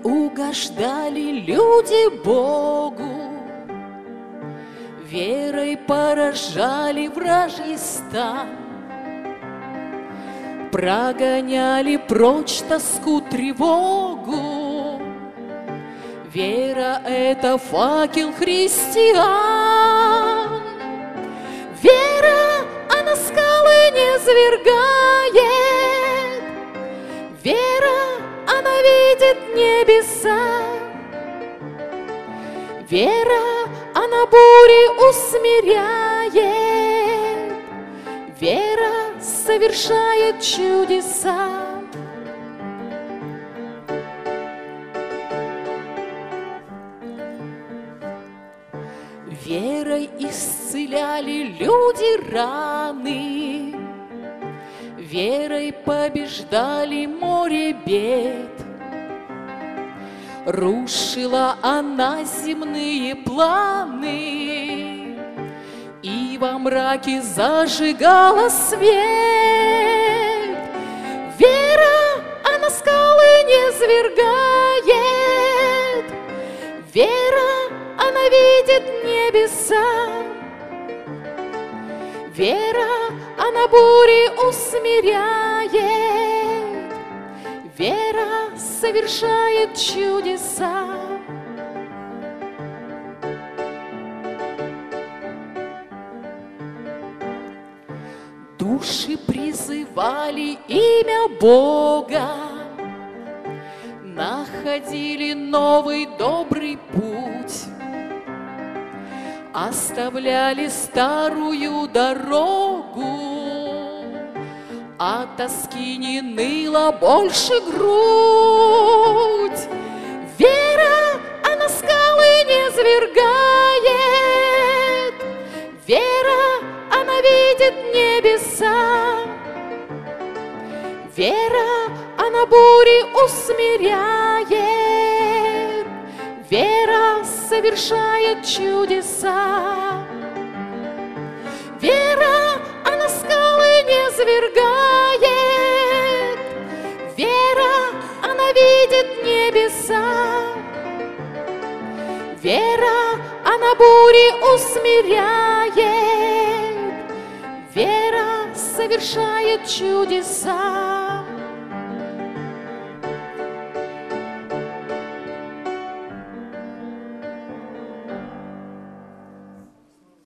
Угождали люди Богу, верой поражали вражий стан, прогоняли прочь тоску, тревогу. Вера — это факел христиан. Вера, она скалы не свергает. Вера, она видит небеса. Вера, она бури усмиряет. Вера совершает чудеса. Верой исцеляли люди раны, верой побеждали море бед. Рушила она земные планы и во мраке зажигала свет. Вера, она скалы не свергает. Вера, она видит небеса. Вера, она бури усмиряет. Вера совершает чудеса. Души призывали имя Бога, находили новый добрый путь, оставляли старую дорогу, от тоски не ныла больше грудь. Вера, она скалы не свергает. Вера, она видит небеса. Вера, она бури усмиряет. Вера совершает чудеса. Вера, она скалы не свергает. Вера, она видит небеса. Вера, она бури усмиряет. Вера совершает чудеса.